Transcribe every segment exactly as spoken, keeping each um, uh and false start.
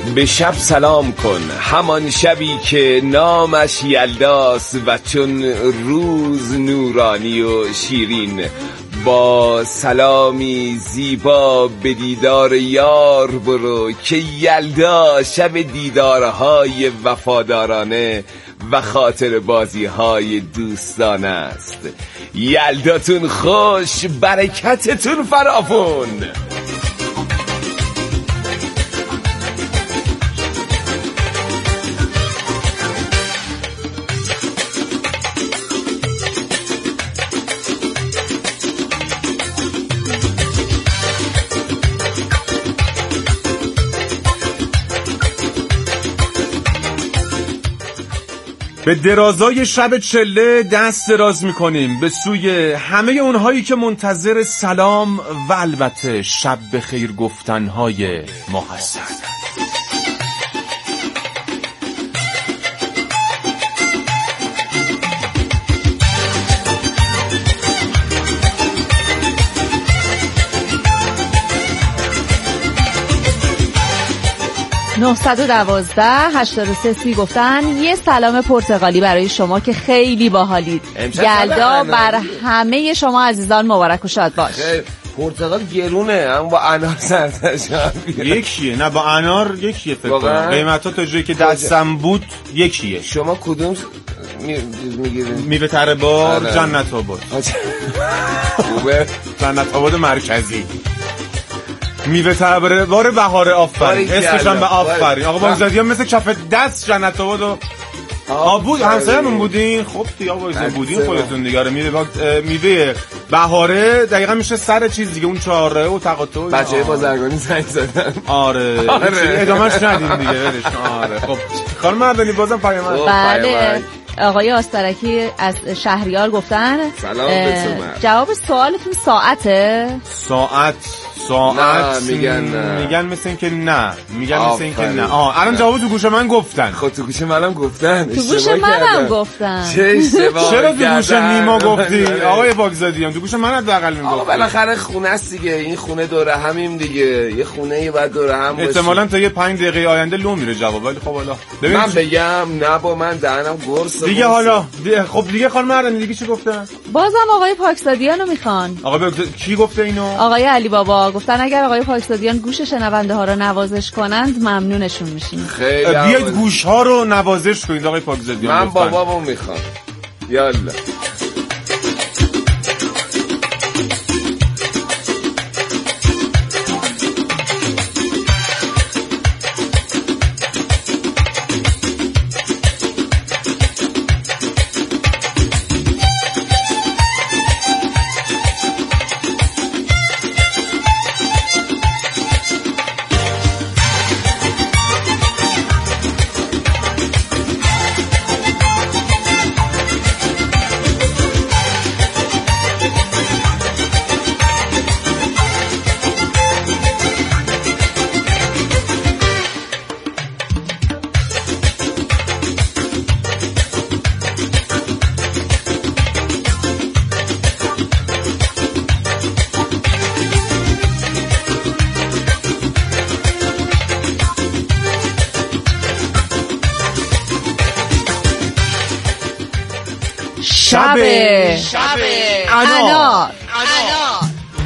به شب سلام کن، همان شبی که نامش یلداست و چون روز نورانی و شیرین. با سلامی زیبا به دیدار یار برو که یلدا شب دیدارهای وفادارانه و خاطر بازیهای دوستانه است. یلداتون خوش، برکتتون فراوون. به درازای شب چله دست دراز میکنیم به سوی همه اونهایی که منتظر سلام و البته شب بخیر گفتنهای ما هستند. نهصد و دوازده هشتاد و سه سی گفتن یه سلام پرتغالی برای شما که خیلی باحالید. یلدا بر همه شما عزیزان مبارک و شاد باش. پرتغال گرونه اما با انار سرتش یکیه. نه با انار یکیه فکر کنم. قیمتا تا جایی که دستم بود یکیه. شما کدوم میگیرین؟ میوه تره بار جنت آباد. خوبه. جنت آباد مرکزی. میوه تبره بار بهار آفرین، اسمش هم به آفرین. آقا بامزادیان مثل کف دست جنت آباد و آب بود. همسایه‌مون بودین. خب دیگه آقا بودین خودتون دیگه. میوه میوه بهاره دقیقاً میشه سر چیز دیگه، اون چهاره و تقاطع. بچه‌های بازرگانی زنگ زدن. آره ادامهش ندیم دیگه ولش. آره خب خانم مردانی بازم پیام. بله آقای آسترکی از شهریار گفتن سلام به جواب سوالتون ساعته؟ ساعت ساعت میگن نه. میگن مثل این که نه میگن مثل این که نه. آه الان جواب تو گوش من گفتن. خب تو گوش منم گفتن. تو گوش منم گفتن. چرا تو گوش نیما گفتی آقای باگزادیان؟ تو گوش من حداقل میگفت. آقا بالاخره خونه است دیگه، این خونه دوره همیم دیگه، یه خونه بعد دوره هم باشه. احتمالاً تا یه پنج دقیقه آینده لو میره جواب. ولی خب حالا من بگم نه با من دهنم گرسه دیگه. حالا خب دیگه خانم مردانی دیگه چی گفتن؟ بازم آقای پاکزادیانو میخوان. آقا کی گفته اینو؟ آقای علی بابا گفتن اگر آقای پاکزادیان گوش شنونده ها رو نوازش کنند ممنونشون میشیم. خیلی بیاید گوش ها رو نوازش کنید آقای پاکزادیان. من بابامو میخوام. یالا شبه شبه انار انار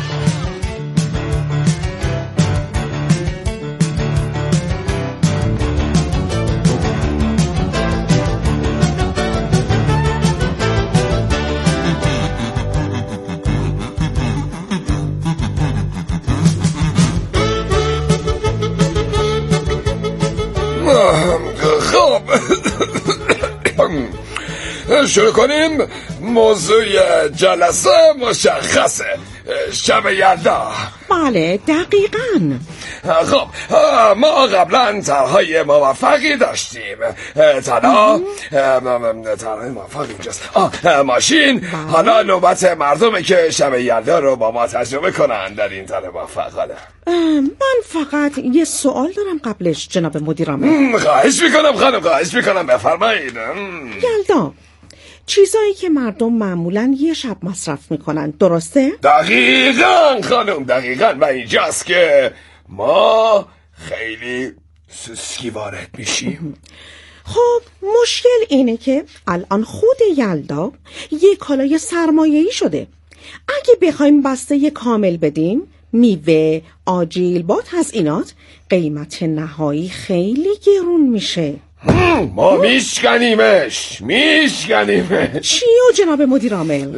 شروع کنیم. موضوع جلسه مشخصه، شب یلدا. بله دقیقاً. خب ما قبلا طرحهای موفقی داشتیم. طرح طرح موفق اینجاست، ماشین. حالا نوبت مردمه که شب یلدا رو با ما تجربه کنن در این طرح موفق. حالا من فقط یه سوال دارم قبلش جناب مدیرعامل. خواهش میکنم خانم، خواهش میکنم بفرمایید. یلدا چیزایی که مردم معمولاً یه شب مصرف میکنن درسته؟ دقیقاً خانم، دقیقاً. و اینجاست که ما خیلی سوسکی وارد میشیم؟ خب مشکل اینه که الان خود یلدا یه کالای سرمایه‌ای شده. اگه بخوایم بسته کامل بدیم، میوه، آجیل با تزیینات، قیمت نهایی خیلی گرون میشه. ما میشکنیمش میشکنیمش. چیو جناب مدیر عامل؟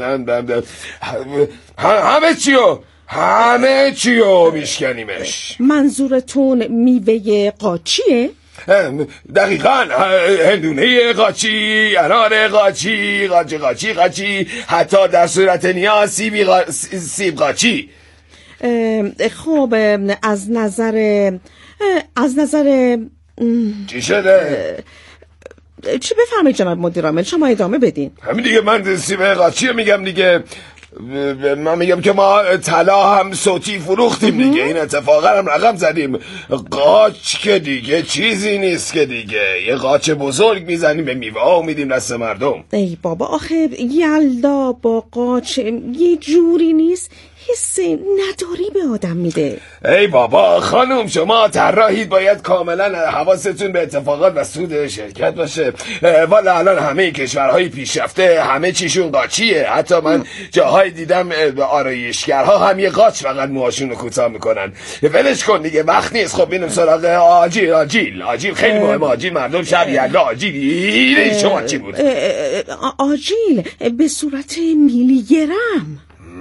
همه چیو همه چیو میشکنیمش. منظورتون میوه قاچیه؟ دقیقاً، هندونه قاچی، انار قاچی، قاچی قاچی قاچی، حتی در صورت نیاز سیبی قا... سیب قاچی. خب از نظر از نظر چی شده؟ چی بفرمایید جناب مدیر عامل، شما ادامه بدین. همین دیگه، من سیب قاچی میگم دیگه. من میگم که ما طلا هم صوتی فروختیم دیگه. این اتفاقا هم رقم زدیم. قاچ که دیگه چیزی نیست که دیگه. یه قاچ بزرگ میزنیم به میوه ها و میدیم دست مردم. ای بابا، آخه یلدا با قاچ یه جوری نیست، حس نداری به آدم میده. ای بابا خانم، شما طراحید، باید کاملا حواستون به اتفاقات و سود شرکت باشه. والا الان همه کشورهای پیشرفته همه چیشون قاچیه. حتی من جاهای دیدم آرایشگرها هم یه قاچ فقط موهاشون رو کوتاه میکنن. ولش کن دیگه، وقت نیست. خب اینم سراغ آجیل. آجیل آجیل خیلی مهمه. آجیل مردم شب یلدا آجیل. شما چی بود؟ آجیل به صورت میلی گرم.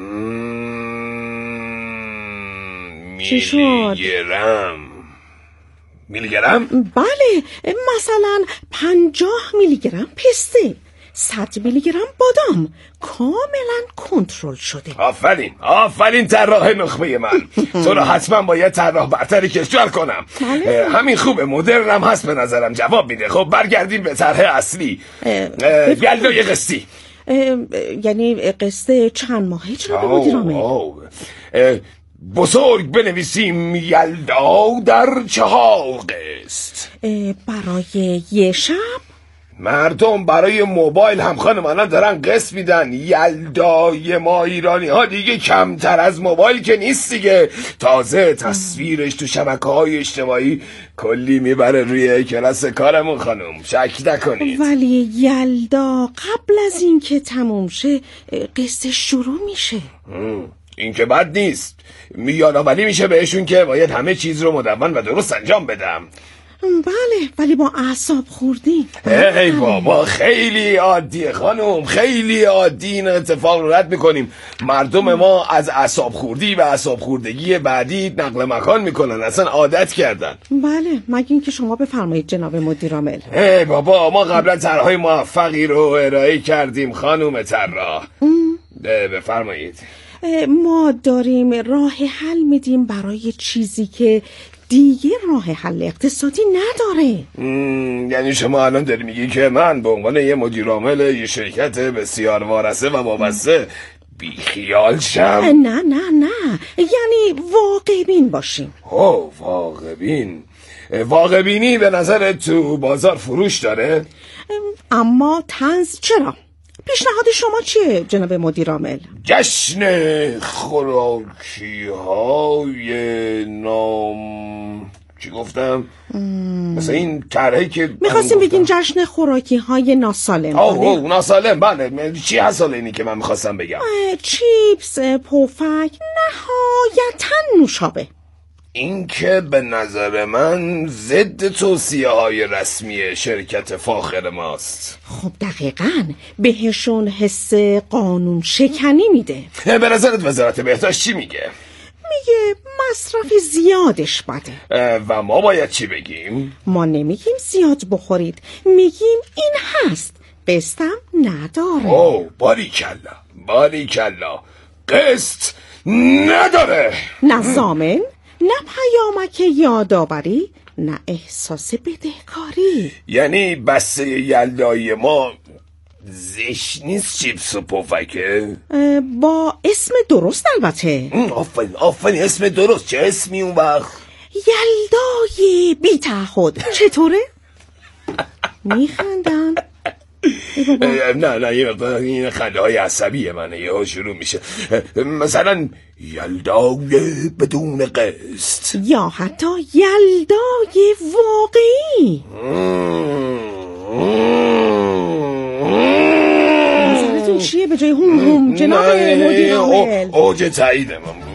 میلی گرم میلی گرم؟ بله، مثلا پنجاه میلی گرم پسته، صد میلی گرم بادام، کاملا کنترل شده. آفرین آفرین طراح نخبه من. تو رو حتما باید طراح برتر کشور کنم. بله. همین خوبه، مدرنم هست به نظرم، جواب میده. خب برگردیم به طرح اصلی. یلدای قسطی. یعنی قسط چند ماهه جناب مدیر عامل؟ بزرگ بنویسیم یلدا در چهار قسط. برای یه شب؟ مردم برای موبایل هم خانم الان دارن قسط میدن. یلدای ما ایرانی ها دیگه کمتر از موبایل که نیست دیگه. تازه تصویرش تو شبکه‌های اجتماعی کلی میبره روی کلاس کارمون خانم، شک نکنید. ولی یلدا قبل از این که تموم شه قسط شروع میشه. این که بد نیست. یادآوری میشه بهشون که باید همه چیز رو مدون و درست انجام بدم. بله، ولی با اعصاب خوردی. ای بابا خیلی عادیه خانم، خیلی عادی. این اتفاق رو رد میکنیم. مردم ما از اعصاب خوردی و اعصاب خوردگی بعدی نقل مکان میکنن، اصلا عادت کردن. بله، مگه اینکه شما بفرمایید جناب مدیر عامل. ای بابا، ما قبلا طرحهای موفقی رو ارائه کردیم خانم طراح. بفرمایید. ما داریم راه حل میدیم برای چیزی که دیگه راه حل اقتصادی نداره. یعنی شما الان داری میگی که من به عنوان یه مدیر عامل یه شرکت بسیار وارثه و وابسته بیخیال شم؟ نه نه نه، یعنی واقع بین باشیم. اوه واقع بین. واقع بینی به نظر تو بازار فروش داره؟ اما طنز چرا؟ پیشنهاد شما چیه جناب مدیر عامل؟ جشن خوراکی های نام چی گفتم؟ مثلا این طرحی که میخواستیم بگین جشن خوراکی های ناسالم. آه اوه ناسالم. بله، چی هست حالا اینی که من میخواستم بگم؟ چیپس، پفک، نهایتا نوشابه. این که به نظر من ضد توصیه های رسمی شرکت فاخر ماست. خب دقیقاً بهشون حس قانون شکنی میده. به نظرت وزارت بهداشت چی میگه؟ میگه مصرف زیادش بده. و ما باید چی بگیم؟ ما نمیگیم زیاد بخورید، میگیم این هست، قسطم نداره. اوه باریکلا باریکلا، قسط نداره. نه ضامن، نه پیامک یادآوری، نه احساس بدهکاری. یعنی بسته یلدایی ما زشت نیست، چیپس و پفکه؟ با اسم درست البته. آفرین آفرین، اسم درست. چه اسمی اون وقت؟ یلدای بی تعهد. چطوره؟ میخندن. نه نه یه مقدار این خنده های عصبی منه یه شروع میشه. مثلا یلدای بدون قسط یا حتی یلدای واقعی. نظرتون چیه به جای هم هم جناب مدیر عامل؟ اوج تایید من.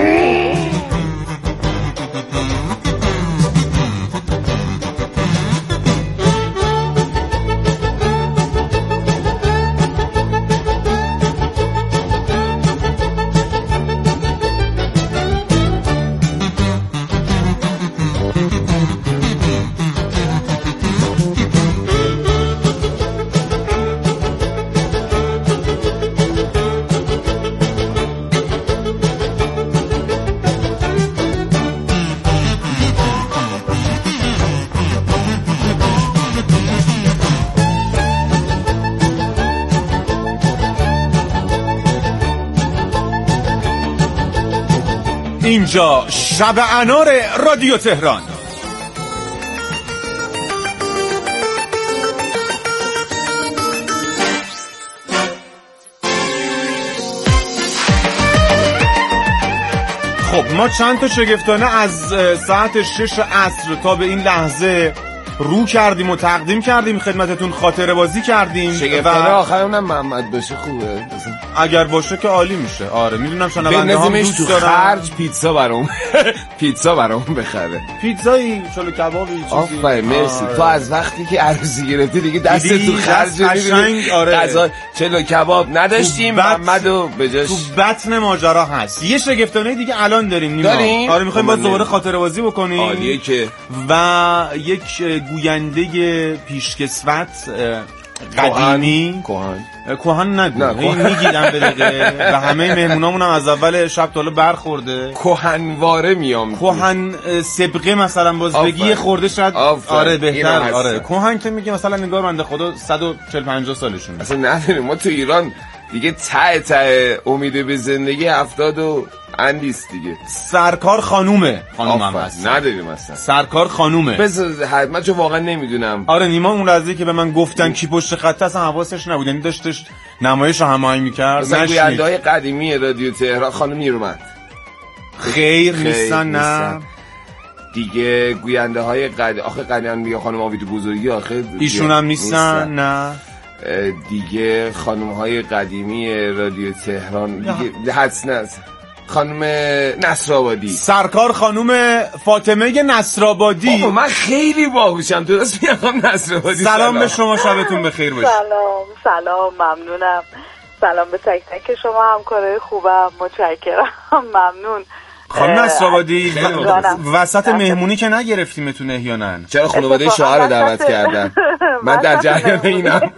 اینجا شب انار رادیو تهران. خب ما چند تا شگفتانه از ساعت شش عصر تا به این لحظه رو کردیم و تقدیم کردیم خدمتتون، خاطره بازی کردیم. شگفتانه و آخر اونم محمد باشه خوبه، اگر باشه که عالی میشه. آره میدونم شنونده هم دوست دارن خرج پیتزا برام پیتزا برام بخره، پیتزایی چلو کبابی چیزی. آفرین مرسی. تو از وقتی که عروسی گرفتی دیگه دست تو خرج قشنگ. آره غذا چلو کباب نداشتیم محمدو بجاش تو بطن ماجرا هست. یه شگفتانه دیگه الان داریم نیما. داریم؟ آره میخوایم باز دوباره خاطره بازی بکنیم. عالیه که و یک گوینده پیشکسوت قدیمی کوهن کوهن نگو این میگیرم به دقیقه و همه مهمونامون هم از اول شب تا حالا برخورده. کوهنواره میام کوهن سبقه مثلا باز بگی خورده شاید. آره بهتر. آره کوهن که میگه مثلا نگار بنده خدا صد و چهل پنجاه سالشونه. اصلا نداریم ما تو ایران دیگه ته ته امید به زندگی هفتاد و اندیست دیگه. سرکار خانومه خانوم هم هست. نداریم اصلا سرکار خانومه. بذار من چون واقعا نمیدونم. آره نیما اون لحظه که به من گفتن کی پشت خط اصلا حواسش نبود، یعنی داشتش نمایش رو هماهنگ می‌کرد. مثلا گوینده‌های قدیمی رادیو تهران خانم نیرومند خیر نیستن. نه دیگه گوینده های قدیم آخه قدیم میگه خانم آوید بزرگی آخه ایشون هم نیستن. نه دیگه خانم های قدیمی رادیو تهران دیگه حدس نست. خانم نصرآبادی، سرکار خانم فاطمه نصرآبادی. بابا من خیلی باهوشم درست میگم نصرآبادی. سلام, سلام به شما، شبتون بخیر باشه. سلام سلام ممنونم. سلام به تک تک شما همکارای خوبم، متشکرم ممنون. خانم نصرآبادی وسط مهمونی که نگرفتیمتون احیانا؟ چرا خانواده شوهر رو دعوت کردن؟ من در جریان اینم.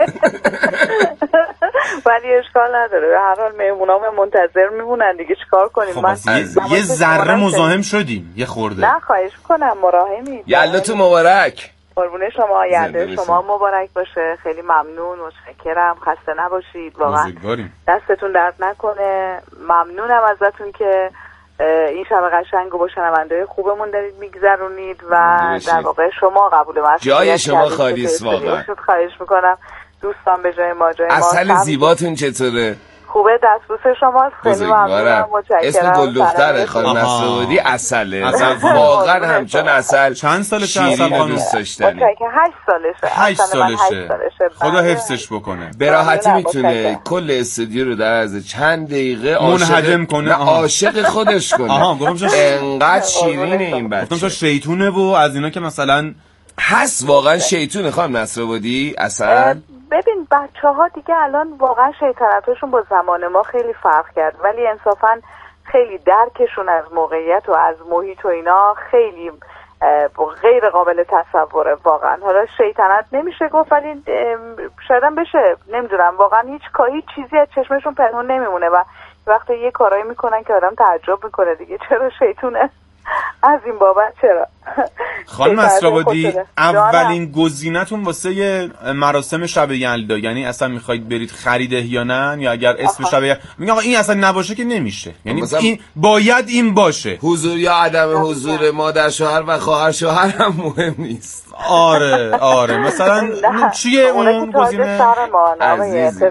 ولی اشکال نداره، به هر حال مهمونام منتظر میمونن دیگه، چیکار کنیم؟ خب من یه ذره مزاحم شدیم یه خورده. نه خواهش کنم، مراهمی. یلداتون مبارک. قربون شما، یلدای شما مبارک باشه. خیلی ممنون، متشکرم، خسته نباشید، واقعا دستتون درد نکنه. ممنونم ازتون که این شب قشنگ و با شنونده‌های خوبمون دارید میگذرونید و در واقع شما قبول مسئولیت جای شما خالی است واقعا. خواهش میکنم دوستان به جای ما جای ما. اصل زیباتون چطوره؟ خوبه، دستبوس شماست. خیلی ممنونم، متشکرم. اسم گل دختره خانم نصرآبادی عسله. واقعا همچون عسل. چند سالشه عسل خانم؟ دوست داشتنی. هشت سالشه. هشت سالشه. خدا حفظش بکنه. به راحتی میتونه کل استودیو رو در از چند دقیقه منهدم کنه، عاشق خودش کنه. آها گفتم انقدر شیرینه این بچه. گفتم تو شیطونه و از اینا که مثلا هست واقعا شیطونه خانم نصرآبادی عسل. ببین بچه ها دیگه الان واقعا شیطنتشون با زمان ما خیلی فرق کرد، ولی انصافا خیلی درکشون از موقعیت و از محیط و اینا خیلی غیر قابل تصوره واقعا. حالا شیطنت نمیشه گفت ولی شاید هم بشه، نمیدونم واقعا. هیچ هیچ چیزی از چشمشون پنهون نمیمونه و وقتی یه کارایی میکنن که آدم تعجب میکنه دیگه چرا شیطونه. از این بابت چرا خانم اسرابادی اولین گزینتون واسه مراسم شب یلدا، یعنی اصلا میخواید برید خریده یا نه، یا اگر اسم شب یلدا میگم آقا این اصلا نباشه که نمیشه، یعنی این باید این باشه، حضور یا عدم حضور مادر شوهر و خواهر شوهر هم مهم نیست. آره آره مثلا چیه اون گزینه؟ عزیز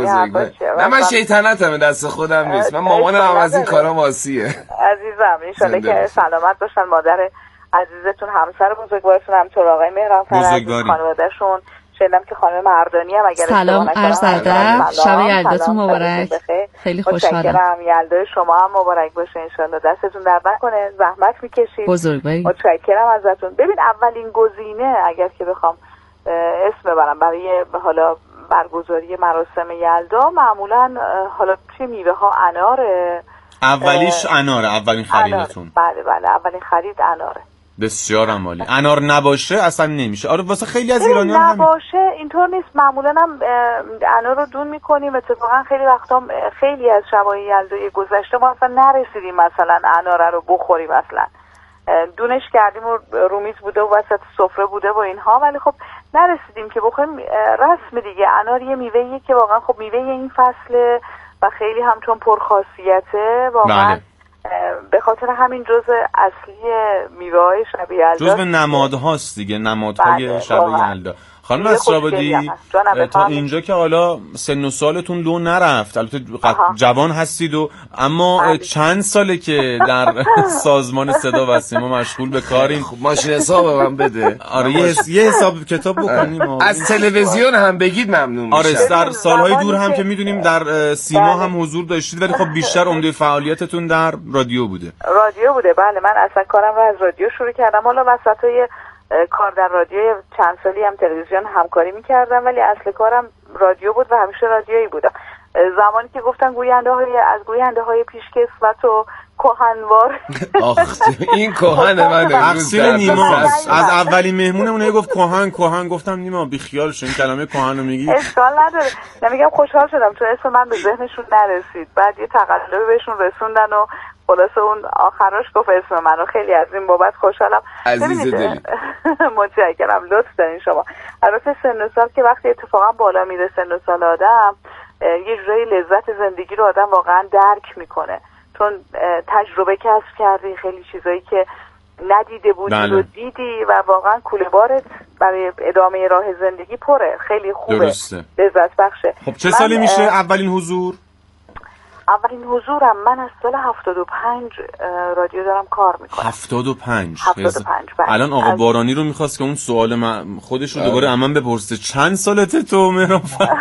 نه من شیطنتم دست خودم نیست، من مامانم هم از این کارا واسیه. عزیزم انشالله که سلامت باشن، مادر عزیزتون، همسر بزرگوارتون، همطور آقای مهران فرزی، خانواده‌شون. شنیدم که خانم مردانی هم اگر سلام عرض ادب، شب یلداتون مبارک. خیلی خوشحالم. متشکرم، یلدای شما هم مبارک باشه انشالله، دستتون درد نکنه، زحمت میکشید. بزرگواری. متشکرم ازتون. ببین اولین گزینه اگر که بخوام اسم ببرم برای حالا برگزاری مراسم یلدا، معمولا حالا چه میوه ها؟ اناره. اولیش اناره، اولین خریدتون. بله بله اولین خرید اناره. بسیار عالی. انار نباشه اصلا نمیشه. آره واسه خیلی از ایرانیان هم نباشه اینطور نیست، معمولا هم انار رو دون میکنیم. اتفاقا خیلی وقتا خیلی از شبای یلدای گذشته ما اصلا نرسیدیم مثلا انار رو بخوریم، اصلا دونش کردیم و رومیز بوده و وسط سفره بوده و اینها، ولی خب نرسیدیم که بخوریم. رسم دیگه. انار یه میوه‌ایه که واقعا خب میوه این فصله و خیلی هم چون پرخاصیته واقعا بله. به خاطر همین جزء اصلی میوه‌های شب یلدا، جزء نمادهاست دیگه، نمادهای بله. شب یلدا. خانم اسرابادی تا اینجا که حالا سن و سالتون لو نرفت، البته جوان هستید و اما بله. چند ساله که در سازمان صدا و سیما مشغول به کارین؟ خب ماشین حساب من بده. آره یه, یه حساب کتاب بکنیم. از تلویزیون هم بگید ممنون میشم. آره در سالهای دور هم که میدونیم در سیما بله. هم حضور داشتید، ولی خب بیشتر عمده فعالیتتون در رادیو بوده. رادیو بوده بله. من اصلا کارم رو از رادیو شروع کردم، حالا وسطای کار در رادیو چند سالی هم تلویزیون همکاری میکردم، ولی اصل کارم رادیو بود و همیشه رادیویی بودم. زمانی که گفتن گوینده های از گوینده های پیشکسوت و کهنوار آخ این کهن من تقصیر نیماست. از اولین مهمونمون گفت کهن کهن، گفتم نیما بی خیال شو، این کلمه کهن رو میگی. اشکال نداره. نمیگم خوشحال شدم چون اسم من به ذهنشون نرسید، بعد یه تقلبی بهشون رسوندن و خلاصه اون آخرش گفت اسم منو. خیلی از این بابت خوشحالم. عزیز دلی. متشکرم، لطف دارین شما. البته سن و سال که وقتی اتفاقا بالا میره سن و سال آدم، یه جوری لذت زندگی رو آدم واقعا درک میکنه، چون تجربه کسب کردی، خیلی چیزایی که ندیده بودی بله. و دیدی و واقعا کوله بارت برای ادامه راه زندگی پره. خیلی خوبه، درسته. لذت بخشه. خب چه سالی میشه اولین حضور؟ اولین حضورم من از سال هفتاد و پنج رادیو دارم کار میکنم. هفتاد و پنج هفتاد و پنج بله. الان آقا از... بارانی رو میخواست که اون سوال من خودش رو دوباره امن بپرسه، چند سالته تو مهران؟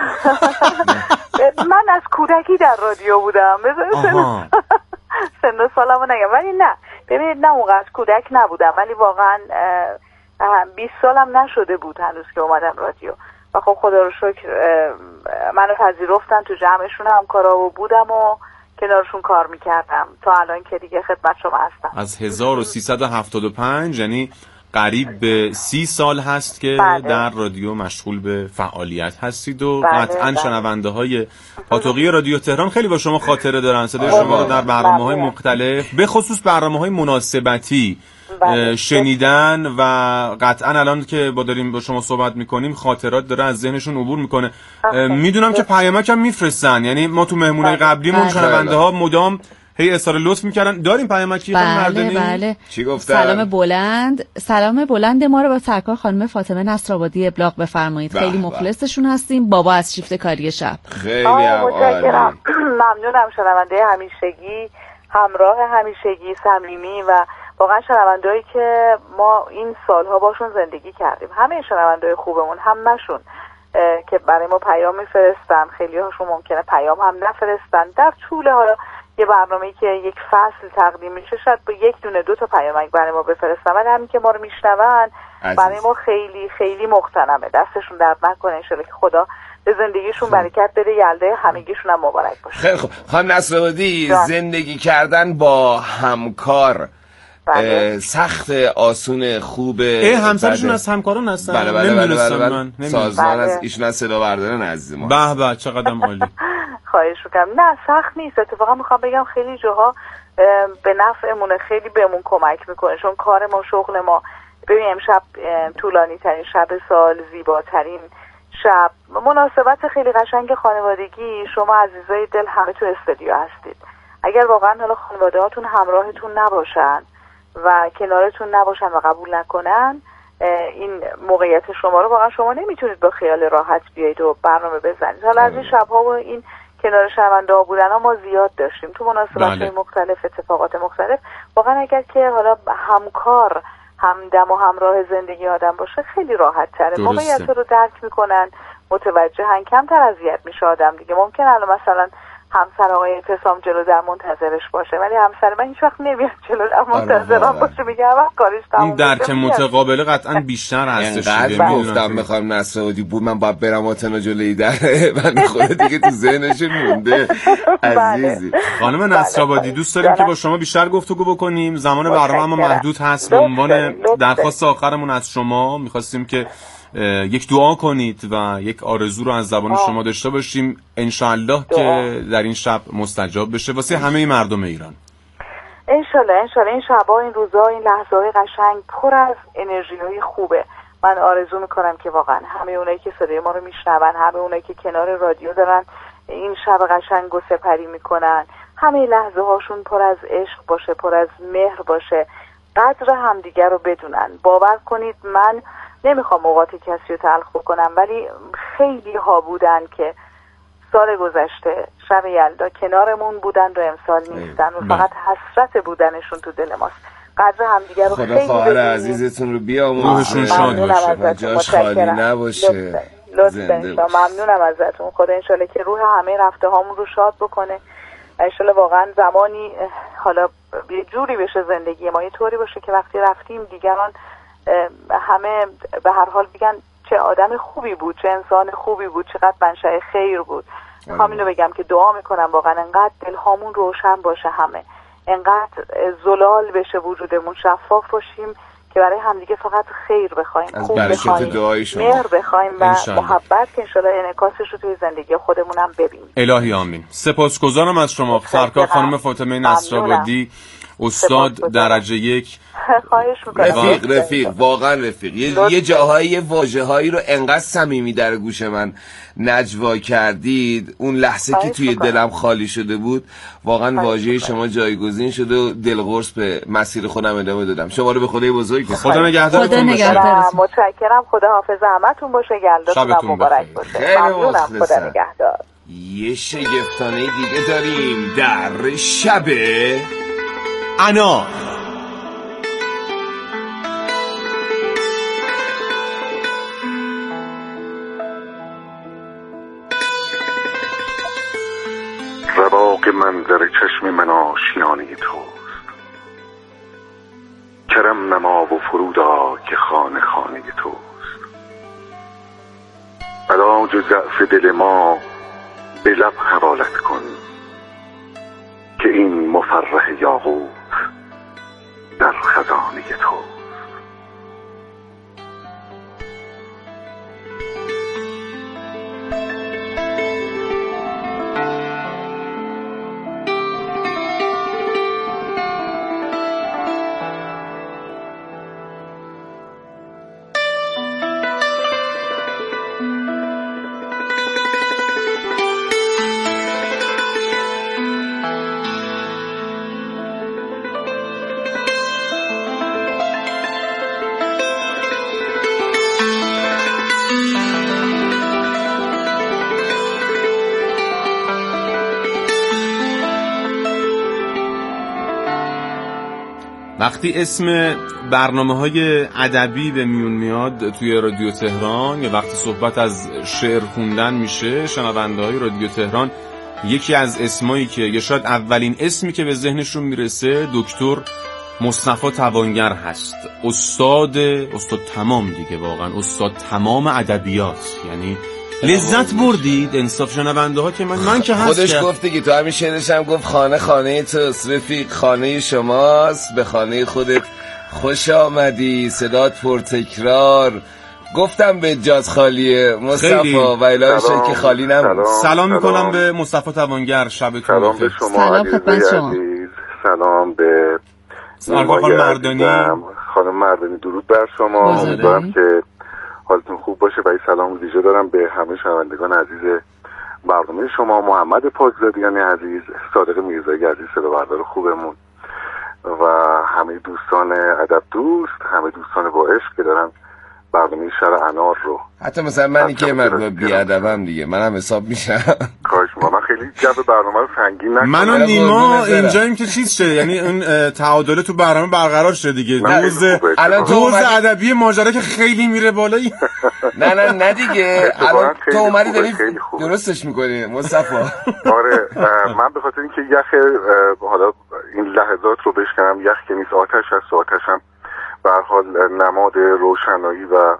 من از کودکی در رادیو بودم. بذارید سن و سالمو نگم، ولی نه ببینید نه اونقدر از کودک نبودم، ولی واقعا بیست سالم نشده بود هنوز که اومدم رادیو و خب خدا رو شکر منو پذیرفتن، تو جمعشون هم کارا و بودم و کنارشون کار میکردم تا الان که دیگه خدمت شما هستم. از هزار و سیصد و هفتاد و پنج یعنی قریب به سی سال هست که بله. در رادیو مشغول به فعالیت هستید و بله. قطعا بله. شنونده های پاتوقی رادیو تهران خیلی با شما خاطره دارن، صدای شما رو در برنامه های بله. مختلف به خصوص برنامه های مناسبتی بله. شنیدن و قطعا الان که با داریم با شما صحبت میکنیم خاطرات داره از ذهنشون عبور میکنه. میدونم که پیامک هم میفرستن، یعنی ما تو مهمونای قبلیمون شنونده ها مدام هی اصرار لطف میکردن. داریم پیامکی بله مردانی؟ بله. چی گفتن؟ سلام بلند، سلام بلند ما رو با سرکار خانم فاطمه نصرآبادی ابلاغ بفرمایید. خیلی مخلصشون هستیم. بابا از شیفت کاری شب. خیلی متشکرم. ممنونم. شنونده همیشگی، همراه همیشگی، صمیمی و واقعا شنوندهایی که ما این سالها باشون زندگی کردیم. همه شنوندهای خوبمون همشون که برای ما پیام میفرستن، خیلی هاشون ممکنه پیام هم نفرستن در طول حالا یه برنامه‌ای که یک فصل تقدیم میشه شاید با یک دونه دو تا پیامک برای ما بفرستن، ولی همین که ما رو میشنون برای ما خیلی خیلی مختنمه. دستشون درد نکنه، ان شاءالله که خدا به زندگیشون برکت بده، یلده همگیشون هم مبارک باشه. خیلی خوب. خانم نصرآبادی، زندگی کردن با همکار بله. سخت، آسون، خوبه؟ همسرشون از همکاران هستن؟ بله بله بله, بله, بله. من سازمان بله. از ایشون از صدا بردارن عزیز ما. به به چقدرم عالی. خواهش میکنم. نه سخت نیست، اتفاقا میخوام بگم خیلی جاها به نفعمونه، خیلی بهمون کمک میکنه، چون کار ما شغل ما. ببین امشب طولانی ترین شب سال، زیباترین شب، مناسبت خیلی قشنگ خانوادگی. شما عزیزای دل همه تو استودیو هستید. اگر واقعا حالا خانواده هاتون همراهتون نباشن و کنارتون نباشن و قبول نکنن این موقعیت شما رو، واقعا شما نمیتونید با خیال راحت بیایید و برنامه بزنید. حالا از این شب‌ها و این کنار شنونده ها بودن ها ما زیاد داشتیم تو مناسبت‌های مختلف، اتفاقات مختلف. واقعا اگر که حالا همکار، همدم و همراه زندگی آدم باشه خیلی راحت تره، موقعیت رو درک میکنن، متوجهن، کمتر اذیت میشه آدم دیگه. ممکن الان مثلا همسر آقای اعتصام جلو در منتظرش باشه، ولی همسر من هیچ وقت نمیاد جلو در منتظرم باشه، میگه اول کارش تموم. این درک متقابل قطعا بیشتر هستش. اینقدر گفتم بخوام نصرآبادی بود من باید برم آتنا جلوی در من خود دیگه تو ذهنشون مونده. عزیزی خانم نصرآبادی دوست داریم که با شما بیشتر گفتگو بکنیم، زمان برنامه اما محدود هست. به عنوان درخواست آخرمون از شما می‌خواستیم که یک دعا کنید و یک آرزو رو از زبان شما داشته باشیم، انشالله که در این شب مستجاب بشه واسه همه مردم ایران. انشالله انشالله این شبا، این روزا، این لحظه‌های قشنگ پر از انرژی‌های خوبه. من آرزو میکنم که واقعا همه اونایی که صدای ما رو میشنون، همه اونایی که کنار رادیو دارن این شب قشنگ رو سپری میکنن، همه لحظه هاشون پر از عشق باشه، پر از مهر باشه، قدر همدیگر رو بدونن. باور کنید من نمیخوام اوقات کسی رو تلخ بکنم، ولی خیلی ها بودن که سال گذشته شب یلدا کنارمون بودن و امسال نیستن و فقط حسرت بودنشون تو دل ماست. قدر همدیگر رو خیلی بدونید. خدا خواهر عزیزتون رو بیامرزه، روحشون شاد باشه، جاش خالی نباشه. لطفاً ممنونم ازتون. خدا انشالله که روح همه رفته هامون رو شاد بکنه. انشالله واقعا زمانی حالا یه جوری بشه زندگی ما، یه طوری باشه که وقتی رفتیم دیگران همه به هر حال بگن چه آدم خوبی بود، چه انسان خوبی بود، چقدر منشأ خیر بود. میخوام اینو بگم که دعا میکنم واقعا انقدر دلهامون روشن باشه، همه انقدر زلال بشه وجودمون، شفاف باشیم که برای همدیگه فقط خیر بخوایم، خوب بخوایم، مهر بخوایم و محبت که انشالله انعکاسش رو توی زندگی خودمون هم ببینیم. الهی آمین. سپاسگزارم از شما سرکار خانم فاطمه نصرآبادی، استاد درجه یک. خواهش میکنم. رفیق رفیق واقعا رفیق. یه, یه جاهایی واژه‌هایی رو انقدر صمیمی در گوش من نجوا کردید، اون لحظه که توی دلم خالی شده بود واقعا واژه شما جایگزین شد و دلقرص به مسیر خودم ادامه دادم. شما رو به خدای بزرگ بسپارم. خدا نگهدارتون. خدا نگهدارتون. متشکرم. خدا حافظ همتون باشه. یلداتون مبارک باشه. ممنونم. خدا نگهدار. یه شگفتانه دیگه داریم در شب انار. رواق منظر چشم من آشیانه توست، کرم نما و فرودا که خانه خانه توست. علاج ضعف دل ما به لب حوالت کن که این مفرح یاقوت در خزانه توست. وقتی اسم برنامه‌های ادبی به میون میاد توی رادیو تهران یا وقتی صحبت از شعر خوندن میشه، شنونده‌های رادیو تهران یکی از اسمایی که یا شاید اولین اسمی که به ذهنشون میرسه دکتر مصطفی توانگر هست. استاد استاد تمام دیگه، واقعا استاد تمام ادبیات. یعنی لذت بردید انصاف شنونده ها که من من که هست خودش گفته که تو همین شعرش هم گفت خانه خانه توست رفیق، خانه شماست، به خانه خودت خوش آمدی، صدات پرتکرار. گفتم به جاز خالیه مصطفی و الهی که خالی نمون. سلام, سلام میکنم به مصطفی توانگر. شبتون بخیر. سلام خدمت شما. سلام به خانم مردانی. خانم مردانی درود بر شما. امیدوارم که حالتون خوب باشه و سلام ویژه دارم به همه شنوندگان عزیز برنامه شما، محمد پاکزادیان عزیز، صادق میرزایی عزیز صدا بردار خوبمون و همه دوستان ادب دوست، همه دوستان با عشق که دارن برنامه شهر انار رو، حتی مثلا منی که من بیادبم دیگه منم حساب میشم. خواهش می‌کنم. من خیلی جو برنامه رو سنگین نکنم. من و نیما اینجاییم که چیز شده، یعنی اون تعادل تو برنامه برقرار شده دیگه. روز روز ادبی ماجرا که خیلی میره بالایی. نه نه نه دیگه الان تو اومدی داری درستش میکنی مصطفی. آره من به خاطر اینکه یخ حالا این لحظات رو بشکنم، یخ که نیست آتش هست، آتشم به هر حال نماد روشنایی و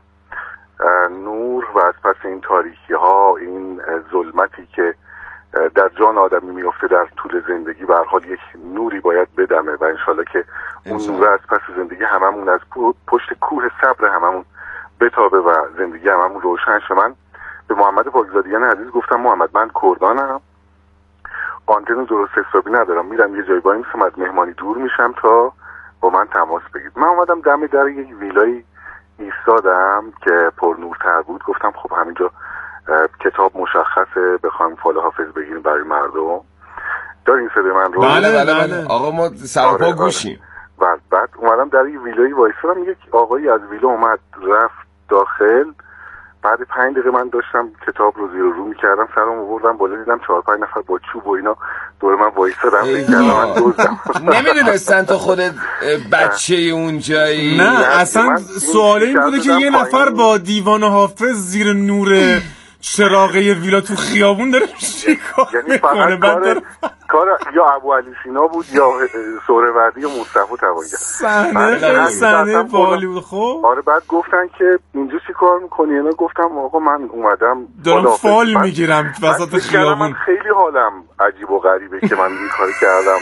نور و از پس این تاریکی ها، این ظلمتی که در جان آدمی میفته در طول زندگی، به هر حال یک نوری باید بدمه و انشالله که اون نور از پس زندگی هممون از پشت کوه صبر هممون بتابه و زندگی هممون روشن شه. من به محمد پاکزادیان عزیز گفتم محمد من کردانم، آنتن درست حسابی ندارم، میرم یه جایی با این سمت مهمانی دور میشم تا با من تماس بگید. من اومدم دم در یک ویلای ایستادم که پر نورتر بود، گفتم خب همینجا کتاب مشخصه بخوایم فال حافظ بگیریم برای مردم. دارین صدای من رو؟ بله بله بله آقا ما سراپا گوشیم. بعد بعد اومدم در یک ویلای وایسادم، یک آقایی از ویلا اومد رفت داخل. بعد پنج دقیقه من داشتم کتاب رو زیر و رو میکردم، سرم آوردم بالا، دیدم چهار پنج نفر با چوب و اینا دور من وایسادن، فکر کردم من دزدم. نمیدونستن تو خودت بچه اونجایی؟ نه اصلا سوال این بوده که یه نفر با دیوان حافظ زیر نور چراغه ویلا تو خیابون داره چیکار میکنه؟ بعد کار یا ابو علی سینا بود یا سهروردی یا مصطفی توانگر. صحنه خیلی صحنه باحالی بود. خب آره بعد گفتن که اینجا چیکار میکنی؟ اینا گفتم آقا من اومدم دارم فال میگیرم وسط خیابون. خیلی حالم عجیب و غریبه که من این کاری کردم.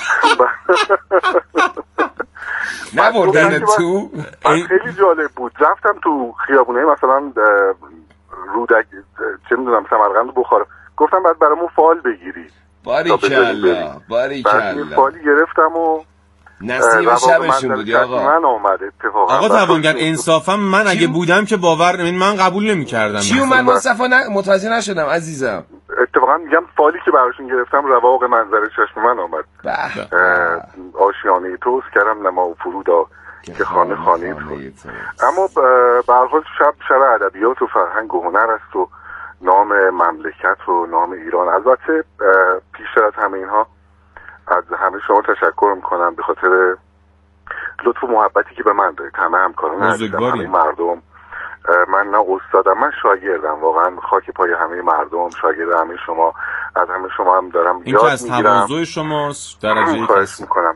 نبردن تو؟ خیلی جالب بود. رفتم تو خیابونه مثلا رودک چه میدونم سمرقند و بخارا، گفتم بعد برامون فال بگیری. باریکلا باریکلا. بعد فالی گرفتم و نصیب شبشون بودی آقا. من آمد اتفاقا. آقا توانگر انصافا من اگه بودم که باور من قبول نمی‌کردم. چی من مصطفی متوجه نشدم عزیزم. اتفاقا میگم فالی که براشون گرفتم رواق منظره چشم من آمد. آشیانه توست کردم نما و فرودا که خانه خانه تو. اما به هر حال شب شب ادبیات و فرهنگ و هنر است و نام مملکت و نام ایران. البته پیشتر از همه اینها از همه شما تشکر میکنم به خاطر لطف و محبتی که به من دارید، همه همکاران همه مردم. من نه استادم، من شاگردم، واقعا خاک پای همه مردم، شاگرد همه شما، از همه شما هم دارم یاد میگیرم. این که از تواضع شماست درجه خواهش میکنم.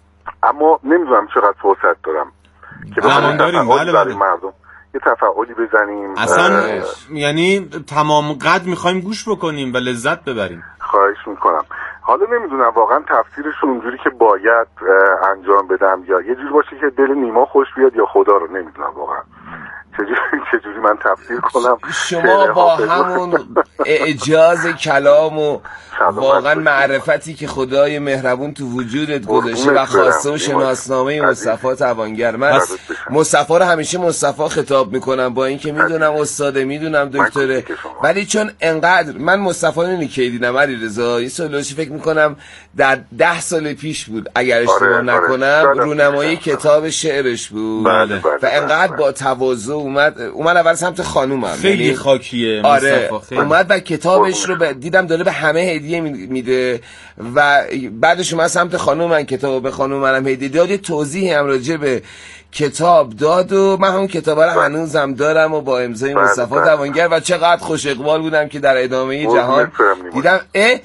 اما نمیدونم چقدر فرصت دارم که زمان داریم. بله بله مردم یه تفاعلی بزنیم اصلا اه... یعنی تمام قد میخوایم گوش بکنیم و لذت ببریم. خواهش میکنم. حالا نمیدونم واقعا تفسیرش اونجوری که باید انجام بدم یا یه جوری باشه که دل نیما خوش بیاد یا خدا رو، نمیدونم واقعا چجوری چجوری من تفسیر کنم. شما با همون اعجاز کلام و واقعا معرفتی که خدای مهربون تو وجودت گذاشته و خواسته و شناسنامه مصطفی توانگر، من مصطفی رو همیشه مصطفی خطاب میکنم با اینکه میدونم استاده، میدونم دکتره، ولی چون انقدر من مصطفی رو نکی دیدم علیرضا یه سالوشی فکر میکنم در ده سال پیش بود اگر اشتباه نکنم، رونمایی کتاب شعرش بود بله. و انقدر با تواضع اومد اومد اول سمت خانومم، خیلی خاکیه آره مصطفی، اومد و کتابش رو ب... دیدم داره به همه هدیه میده و بعدش اومد سمت خانومم، کتابو به خانومم هدیه داد، یه توضیحی هم راجع به کتاب داد و من هم کتاب رو هنوزم دارم و با امضای مصطفی توانگر و چقدر خوش اقبال بودم که در ادامه جهان دیدم اه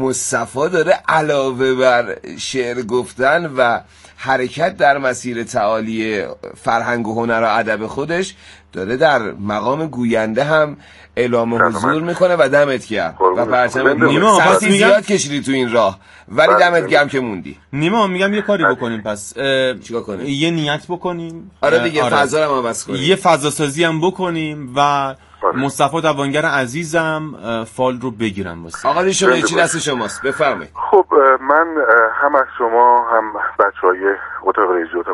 مصطفی داره علاوه بر شعر گفتن و حرکت در مسیر تعالی فرهنگ و هنر و ادب خودش داره در مقام گوینده هم اعلام حضور میکنه و دمت گرم و پرچم نیما پس زیاد کشیدی تو این راه ولی دمت گرم که موندی. نیما میگم یه کاری بکنیم، پس چیکار کنیم؟ یه نیت بکنیم. آره دیگه آره. فضا رو عوض کنیم، یه فضا سازی هم بکنیم و مصطفی دوانگر عزیزم فال رو بگیرم واسه آقا شما چی دست شماست؟ بفرمایید. خب من هم از شما هم بچهای اتاق رژیو